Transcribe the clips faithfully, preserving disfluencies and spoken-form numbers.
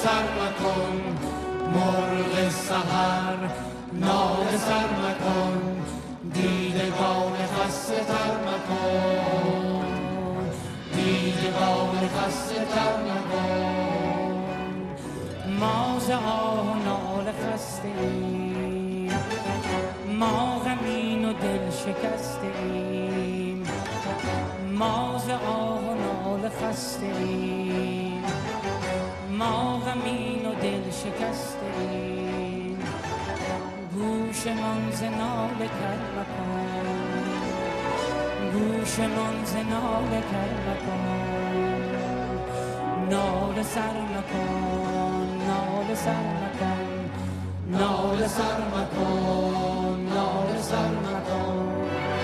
سر مکن، مرغ سحر ناله سر مکن، دیدگان خسته تر مکن، دیدگان خسته تر مکن. ما ز آه و ناله خسته ایم، ما غمین و دل شکسته ایم، ما ز آه و ناله خسته ایم، ما غمین و دل شکسته ایم. گوشمان ز ناله کر مکن، گوشمان ز ناله کر مکن، ناله سر مکن، ناله سر مکن، ناله سر مکن، ناله سر مکن.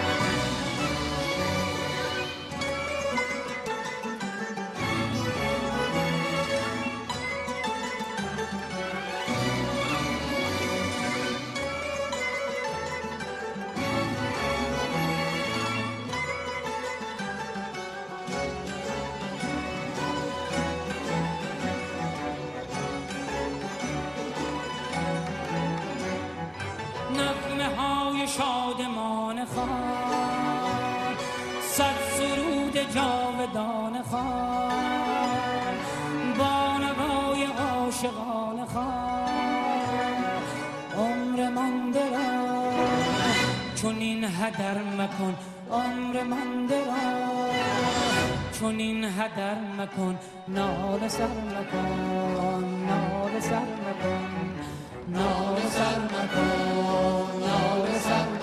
شادمان خواه صد سرود جاودان خواه، بانوای عاشقان خواه. عمر مانده را چنین هدر مکن، عمر مانده را چنین هدر مکن، ناله سر مکن، ناله سر مکن، ناله سر مکن، ناله سر مکن.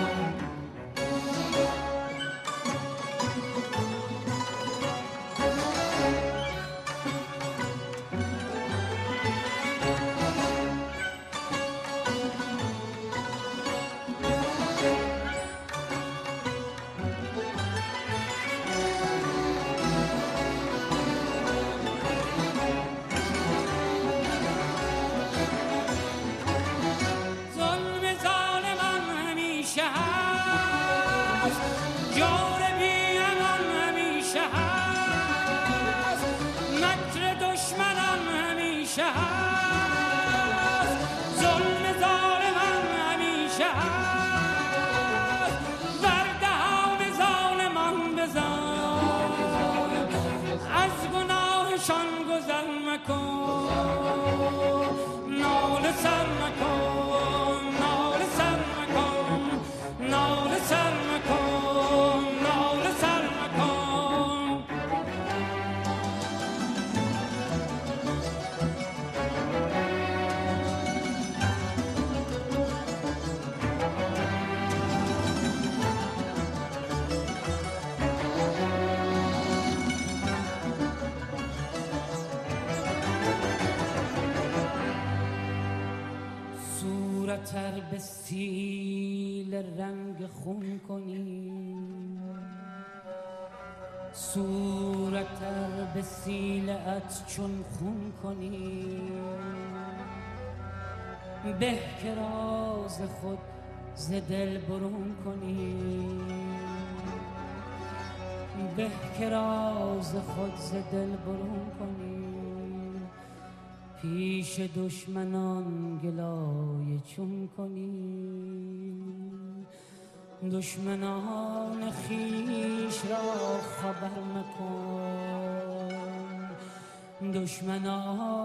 صورتر به سیل رنگ خون کنی، صورتر به سیلت چون خون کنی، به که راز خود ز دل برون کنی، به که راز خود ز دل برون کنی. پیش دشمنان گلای چون کنی، دشمنان خویش را خبر مکن، دشمنان